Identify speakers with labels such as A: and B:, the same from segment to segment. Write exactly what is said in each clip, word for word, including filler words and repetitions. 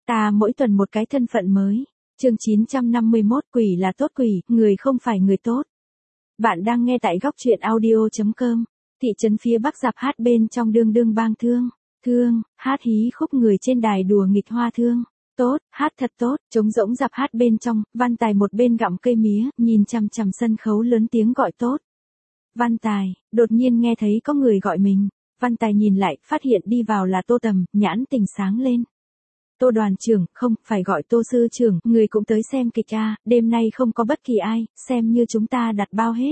A: Ta mỗi tuần một cái thân phận mới. Chương chín trăm năm mươi mốt Quỷ là tốt quỷ, người không phải người tốt. Bạn đang nghe tại góc truyện audio chấm com. Thị trấn phía Bắc dạp hát bên trong đương đương bang thương. Thương, hát hí khúc người trên đài đùa nghịch hoa thương. Tốt, hát thật tốt, trống rỗng dạp hát bên trong, Văn Tài một bên gặm cây mía, nhìn chằm chằm sân khấu lớn tiếng gọi tốt. Văn Tài, đột nhiên nghe thấy có người gọi mình. Văn Tài nhìn lại, phát hiện đi vào là Tô Tầm, nhãn tình sáng lên. Tô đoàn trưởng, không, phải gọi Tô sư trưởng, người cũng tới xem kịch à, đêm nay không có bất kỳ ai, xem như chúng ta đặt bao hết.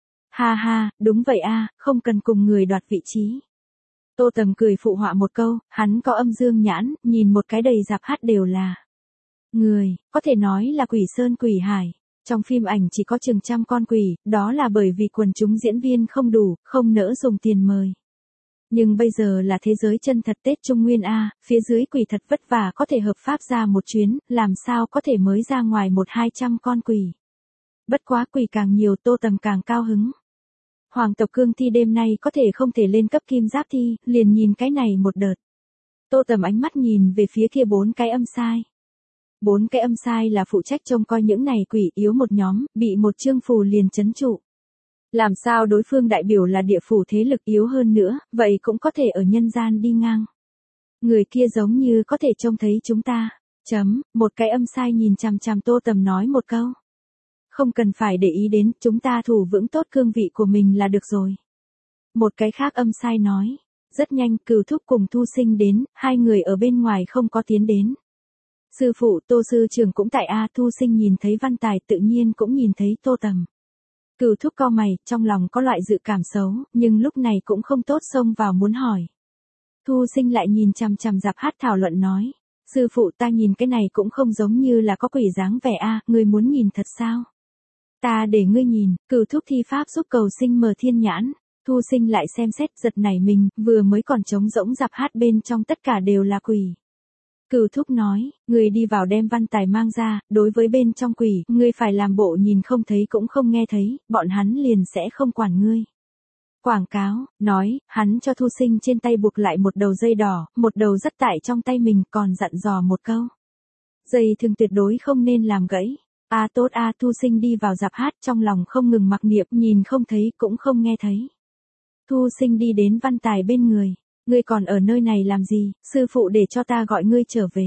A: Ha ha, đúng vậy a, không cần cùng người đoạt vị trí. Tô Tầm cười phụ họa một câu, hắn có âm dương nhãn, nhìn một cái đầy dạp hát đều là người, có thể nói là quỷ sơn quỷ hải. Trong phim ảnh chỉ có chừng trăm con quỷ, đó là bởi vì quần chúng diễn viên không đủ, không nỡ dùng tiền mời. Nhưng bây giờ là thế giới chân thật Tết Trung Nguyên A, phía dưới quỷ thật vất vả có thể hợp pháp ra một chuyến, làm sao có thể mới ra ngoài một hai trăm con quỷ. Bất quá quỷ càng nhiều Tô Tầm càng cao hứng. Hoàng tộc cương thi đêm nay có thể không thể lên cấp kim giáp thi, liền nhìn cái này một đợt. Tô Tầm ánh mắt nhìn về phía kia bốn cái âm sai. Bốn cái âm sai là phụ trách trông coi những này quỷ yếu một nhóm, bị một chương phù liền chấn trụ. Làm sao đối phương đại biểu là địa phủ thế lực yếu hơn nữa, vậy cũng có thể ở nhân gian đi ngang. Người kia giống như có thể trông thấy chúng ta. Chấm, một cái âm sai nhìn chằm chằm Tô Tầm nói một câu. Không cần phải để ý đến, chúng ta thủ vững tốt cương vị của mình là được rồi. Một cái khác âm sai nói. Rất nhanh, Cửu Thúc cùng Thu Sinh đến, hai người ở bên ngoài không có tiến đến. Sư phụ Tô sư trưởng cũng tại A. Thu Sinh nhìn thấy Văn Tài tự nhiên cũng nhìn thấy Tô Tầm. Cửu Thúc cau mày, trong lòng có loại dự cảm xấu, nhưng lúc này cũng không tốt xông vào muốn hỏi. Thu Sinh lại nhìn chằm chằm dạp hát thảo luận nói. Sư phụ ta nhìn cái này cũng không giống như là có quỷ dáng vẻ a, ngươi muốn nhìn thật sao? Ta để ngươi nhìn, Cửu Thúc thi pháp giúp cầu sinh mở thiên nhãn. Thu Sinh lại xem xét giật nảy mình, vừa mới còn trống rỗng dạp hát bên trong tất cả đều là quỷ. Cửu Thúc nói, người đi vào đem Văn Tài mang ra, đối với bên trong quỷ, ngươi phải làm bộ nhìn không thấy cũng không nghe thấy, bọn hắn liền sẽ không quản ngươi. Quảng cáo, nói, hắn cho Thu Sinh trên tay buộc lại một đầu dây đỏ, một đầu dắt tại trong tay mình còn dặn dò một câu. Dây thường tuyệt đối không nên làm gãy. A tốt A Thu Sinh đi vào dạp hát trong lòng không ngừng mặc niệm, nhìn không thấy cũng không nghe thấy. Thu Sinh đi đến Văn Tài bên người. Ngươi còn ở nơi này làm gì, sư phụ để cho ta gọi ngươi trở về.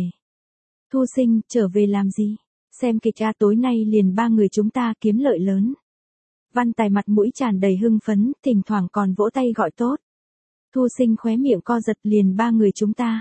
A: Thu Sinh, trở về làm gì? Xem kịch a, tối nay liền ba người chúng ta kiếm lợi lớn. Văn Tài mặt mũi tràn đầy hưng phấn, thỉnh thoảng còn vỗ tay gọi tốt. Thu Sinh khóe miệng co giật, liền ba người chúng ta.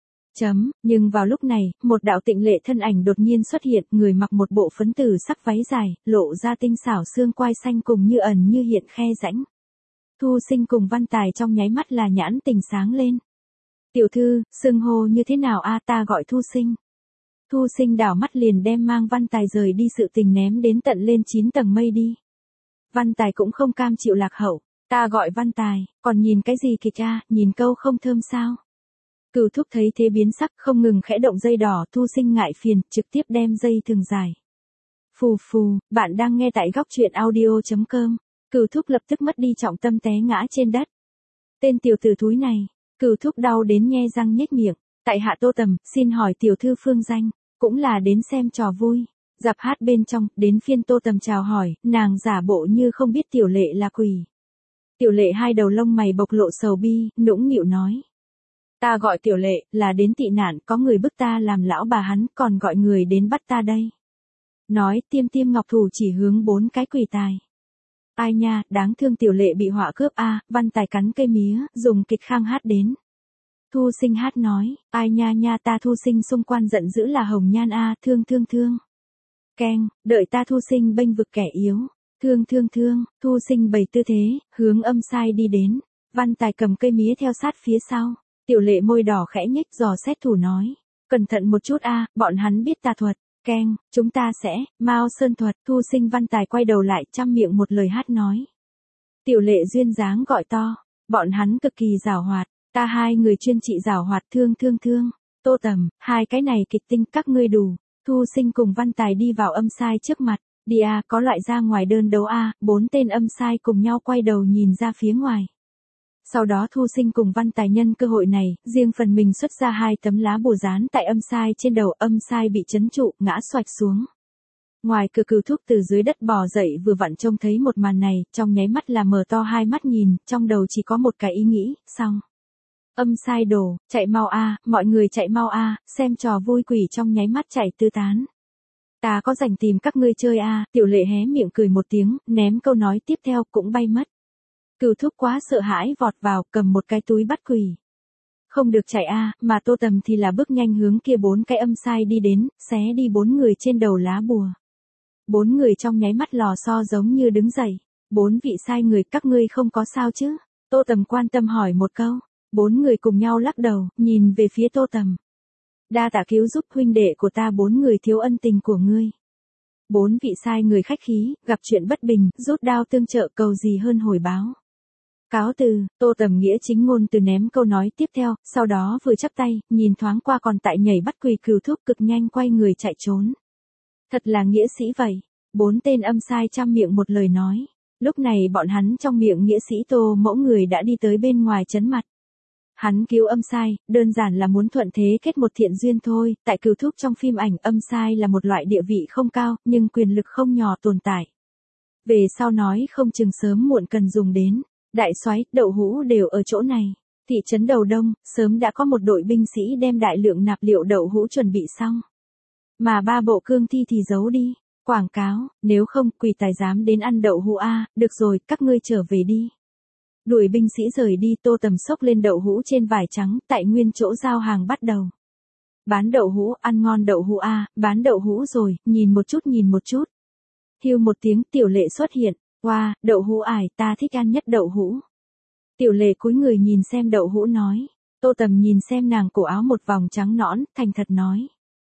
A: Chấm, nhưng vào lúc này, một đạo tịnh lệ thân ảnh đột nhiên xuất hiện, người mặc một bộ phấn tử sắc váy dài, lộ ra tinh xảo xương quai xanh cùng như ẩn như hiện khe rãnh. Thu Sinh cùng Văn Tài trong nháy mắt là nhãn tình sáng lên. Tiểu thư, xưng hô như thế nào a, ta gọi Thu Sinh. Thu Sinh đảo mắt liền đem mang Văn Tài rời đi sự tình ném đến tận lên chín tầng mây đi. Văn Tài cũng không cam chịu lạc hậu, ta gọi Văn Tài, còn nhìn cái gì kìa cha, nhìn câu không thơm sao. Cửu Thúc thấy thế biến sắc, không ngừng khẽ động dây đỏ, Thu Sinh ngại phiền, trực tiếp đem dây thường dài. Phù phù, bạn đang nghe tại góc truyện audio chấm com. Cửu Thúc lập tức mất đi trọng tâm té ngã trên đất. Tên tiểu tử thúi này, Cửu Thúc đau đến nhe răng nhếch miệng. Tại hạ Tô Tầm, xin hỏi tiểu thư phương danh, cũng là đến xem trò vui. Dạp hát bên trong, đến phiên Tô Tầm chào hỏi, nàng giả bộ như không biết tiểu lệ là quỷ. Tiểu lệ hai đầu lông mày bộc lộ sầu bi, nũng nịu nói. Ta gọi tiểu lệ, là đến tị nạn, có người bức ta làm lão bà hắn, còn gọi người đến bắt ta đây. Nói, tiêm tiêm ngọc thủ chỉ hướng bốn cái quỷ tài. Ai nha, đáng thương tiểu lệ bị họa cướp a, Văn Tài cắn cây mía, dùng kịch khang hát đến. Thu Sinh hát nói, ai nha nha ta Thu Sinh xung quanh giận dữ là hồng nhan a, thương thương thương. Keng, đợi ta Thu Sinh bênh vực kẻ yếu. Thương thương thương, Thu Sinh bày tư thế, hướng âm sai đi đến. Văn Tài cầm cây mía theo sát phía sau. Tiểu lệ môi đỏ khẽ nhếch dò xét thủ nói. Cẩn thận một chút a, bọn hắn biết tà thuật. Keng, chúng ta sẽ, Mao Sơn thuật. Thu Sinh Văn Tài quay đầu lại chăm miệng một lời hát nói. Tiểu lệ duyên dáng gọi to. Bọn hắn cực kỳ giàu hoạt. Ta hai người chuyên trị giàu hoạt thương thương thương. Tô Tầm, hai cái này kịch tinh các ngươi đủ. Thu Sinh cùng Văn Tài đi vào âm sai trước mặt. Đi a, có loại ra ngoài đơn đấu a, bốn tên âm sai cùng nhau quay đầu nhìn ra phía ngoài. Sau đó Thu Sinh cùng Văn Tài nhân cơ hội này, riêng phần mình xuất ra hai tấm lá bùa dán tại âm sai trên đầu, âm sai bị chấn trụ, ngã xoạch xuống. Ngoài cửa Cửu Thúc từ dưới đất bò dậy vừa vặn trông thấy một màn này, trong nháy mắt là mở to hai mắt nhìn, trong đầu chỉ có một cái ý nghĩ, xong. Âm sai đổ, chạy mau a, mọi người chạy mau a, xem trò vui quỷ trong nháy mắt chạy tứ tán. Ta có rảnh tìm các ngươi chơi a, Tiểu Lệ hé miệng cười một tiếng, ném câu nói tiếp theo cũng bay mất. Cửu Thúc quá sợ hãi vọt vào, cầm một cái túi bắt quỷ. Không được chạy a, mà Tô Tầm thì là bước nhanh hướng kia bốn cái âm sai đi đến, xé đi bốn người trên đầu lá bùa. Bốn người trong nháy mắt lò xo giống như đứng dậy. Bốn vị sai người, các ngươi không có sao chứ? Tô Tầm quan tâm hỏi một câu. Bốn người cùng nhau lắc đầu, nhìn về phía Tô Tầm. Đa tạ cứu giúp huynh đệ của ta, bốn người thiếu ân tình của ngươi. Bốn vị sai người khách khí, gặp chuyện bất bình, rút đao tương trợ, cầu gì hơn hồi báo. Cáo từ, Tô Tầm nghĩa chính ngôn từ ném câu nói tiếp theo, sau đó vừa chắp tay, nhìn thoáng qua còn tại nhảy bắt quỷ Cửu Thúc, cực nhanh quay người chạy trốn. Thật là nghĩa sĩ vậy. Bốn tên âm sai trăm miệng một lời nói. Lúc này bọn hắn trong miệng nghĩa sĩ Tô Mẫu người đã đi tới bên ngoài trấn mặt. Hắn cứu âm sai, đơn giản là muốn thuận thế kết một thiện duyên thôi, tại Cửu Thúc trong phim ảnh âm sai là một loại địa vị không cao, nhưng quyền lực không nhỏ tồn tại. Về sau nói không chừng sớm muộn cần dùng đến. Đại soái, đậu hũ đều ở chỗ này. Thị trấn Đầu Đông, sớm đã có một đội binh sĩ đem đại lượng nạp liệu đậu hũ chuẩn bị xong. Mà ba bộ cương thi thì giấu đi. Quảng cáo, nếu không quỷ tài dám đến ăn đậu hũ a, được rồi, các ngươi trở về đi. Đuổi binh sĩ rời đi, Tô Tầm xốc lên đậu hũ trên vải trắng, tại nguyên chỗ giao hàng bắt đầu. Bán đậu hũ, ăn ngon đậu hũ a, bán đậu hũ rồi, nhìn một chút nhìn một chút. Hiu một tiếng, Tiểu Lệ xuất hiện, wow, đậu hũ ải, ta thích ăn nhất đậu hũ. Tiểu Lệ cúi người nhìn xem đậu hũ nói. Tô Tầm nhìn xem nàng cổ áo một vòng trắng nõn, thành thật nói.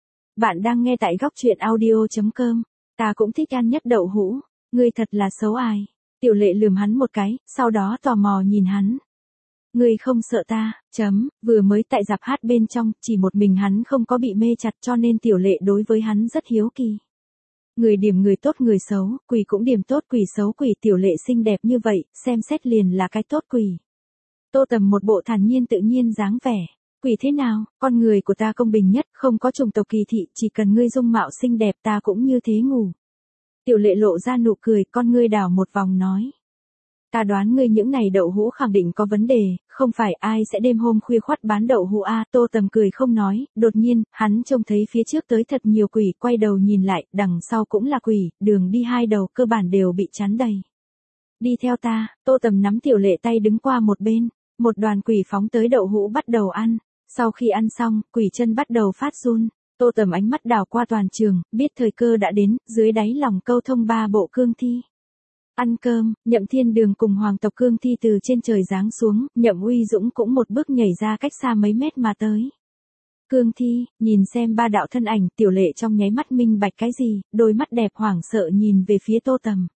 A: Bạn đang nghe tại góc truyện audio chấm com. Ta cũng thích ăn nhất đậu hũ, ngươi thật là xấu ai. Tiểu Lệ lườm hắn một cái, sau đó tò mò nhìn hắn. Ngươi không sợ ta, chấm, vừa mới tại dạp hát bên trong, chỉ một mình hắn không có bị mê chặt cho nên Tiểu Lệ đối với hắn rất hiếu kỳ. Người điểm người tốt người xấu, quỷ cũng điểm tốt quỷ xấu quỷ, Tiểu Lệ xinh đẹp như vậy, xem xét liền là cái tốt quỷ. Tô Tầm một bộ thản nhiên tự nhiên dáng vẻ. Quỷ thế nào, con người của ta công bình nhất, không có chủng tộc kỳ thị, chỉ cần ngươi dung mạo xinh đẹp ta cũng như thế ngủ. Tiểu Lệ lộ ra nụ cười, con ngươi đảo một vòng nói. Ta đoán ngươi những này đậu hũ khẳng định có vấn đề, không phải ai sẽ đêm hôm khuya khoắt bán đậu hũ a. Tô Tầm cười không nói, đột nhiên, hắn trông thấy phía trước tới thật nhiều quỷ, quay đầu nhìn lại, đằng sau cũng là quỷ, đường đi hai đầu cơ bản đều bị chắn đầy. Đi theo ta, Tô Tầm nắm Tiểu Lệ tay đứng qua một bên, một đoàn quỷ phóng tới đậu hũ bắt đầu ăn. Sau khi ăn xong, quỷ chân bắt đầu phát run. Tô Tầm ánh mắt đảo qua toàn trường, biết thời cơ đã đến, dưới đáy lòng câu thông ba bộ cương thi. Ăn cơm, Nhậm Thiên Đường cùng hoàng tộc cương thi từ trên trời giáng xuống, Nhậm Uy Dũng cũng một bước nhảy ra cách xa mấy mét mà tới. Cương thi, nhìn xem ba đạo thân ảnh, Tiểu Lệ trong nháy mắt minh bạch cái gì, đôi mắt đẹp hoảng sợ nhìn về phía Tô Tầm.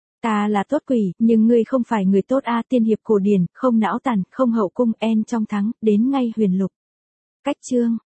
A: Ta là tốt quỷ, nhưng ngươi không phải người tốt a. Tiên hiệp cổ điển, không não tàn, không hậu cung, en trong thắng, đến ngay huyền lục. Cách chương,